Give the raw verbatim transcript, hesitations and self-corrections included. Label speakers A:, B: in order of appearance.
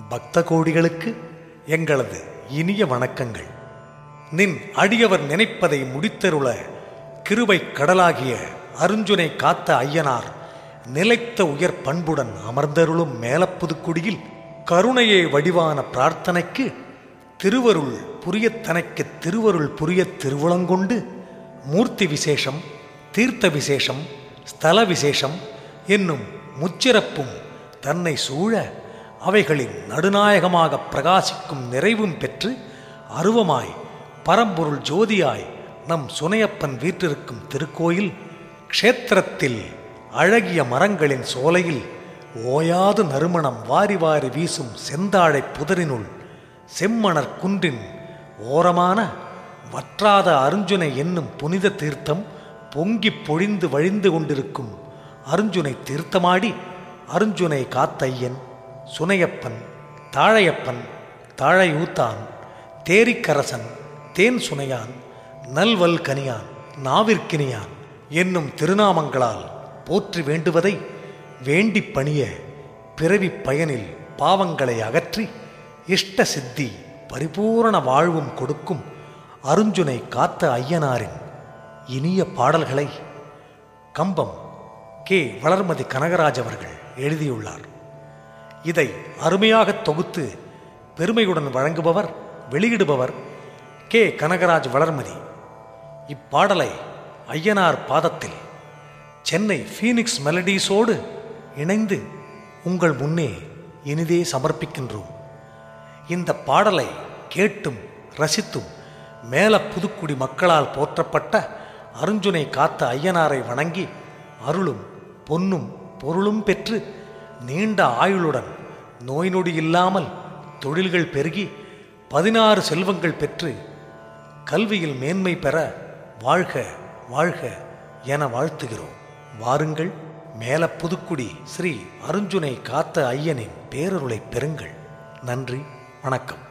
A: பக்த கோடிகளுக்கு எங்களது இனிய வணக்கங்கள். நின் அடியவர் நினைப்பதை முடித்தருள கிருபை கடலாகிய அருஞ்சுனை காத்த ஐயனார் நிலைத்த உயர் பண்புடன் அமர்ந்தருளும் மேலப்புதுக்குடியில் கருணையே வடிவான பிரார்த்தனைக்கு திருவருள் புரியத்தனைக்கு திருவருள் புரிய திருவுளங்கொண்டு மூர்த்தி விசேஷம், தீர்த்த விசேஷம், ஸ்தல விசேஷம் என்னும் முச்சிறப்பும் தன்னை சூழ அவைகளின் நடுநாயகமாக பிரகாசிக்கும் நிறைவும் பெற்று அருவமாய் பரம்பொருள் ஜோதியாய் நம் சுனையப்பன் வீற்றிருக்கும் திருக்கோயில் க்ஷேத்திரத்தில் அழகிய மரங்களின் சோலையில் ஓயாது நறுமணம் வாரி வாரி வீசும் செந்தாழை புதரினுள் செம்மணர் குன்றின் ஓரமான வற்றாத அருஞ்சுனை என்னும் புனித தீர்த்தம் பொங்கிப் பொழிந்து வழிந்து கொண்டிருக்கும் அருஞ்சுனை தீர்த்தமாடி அருஞ்சுனை காத்தையன், சுனையப்பன், தாழையப்பன், தாழையூத்தான், தேரிக்கரசன், தேன் சுனையான், நல்வல் கனியான், நாவிற்கினியான் என்னும் திருநாமங்களால் போற்றி வேண்டுவதை வேண்டி பணிய பிறவி பயனில் பாவங்களை அகற்றி இஷ்ட சித்தி பரிபூரண வாழ்வும் கொடுக்கும் அருஞ்சுனை காத்த ஐயனாரின் இனிய பாடல்களை கம்பம் கே வளர்மதி கனகராஜ் அவர்கள் எழுதியுள்ளார். இதை அருமையாக தொகுத்து பெருமையுடன் வழங்குபவர், வெளியிடுபவர் கே கனகராஜ் வளர்மதி. இப்பாடலை ஐயனார் பாதத்தில் சென்னை ஃபீனிக்ஸ் மெலடிஸோடு இணைந்து உங்கள் முன்னே இனிதே சமர்ப்பிக்கின்றோம். இந்த பாடலை கேட்டும் ரசித்தும் மேல புதுக்குடி மக்களால் போற்றப்பட்ட அருஞ்சுனை காத்த ஐயனாரை வணங்கி அருளும் பொன்னும் பொருளும் பெற்று நீண்ட ஆயுளுடன் நோய் நொடி இல்லாமல் தொழில்கள் பெருகி பதினாறு செல்வங்கள் பெற்று கல்வியில் மேன்மை பெற வாழ்க வாழ்க என வாழ்த்துகிறோம். வாருங்கள், மேல புதுக்குடி ஸ்ரீ அருஞ்சுனை காத்த ஐயனின் பேரருளை பெறுங்கள். நன்றி, வணக்கம்.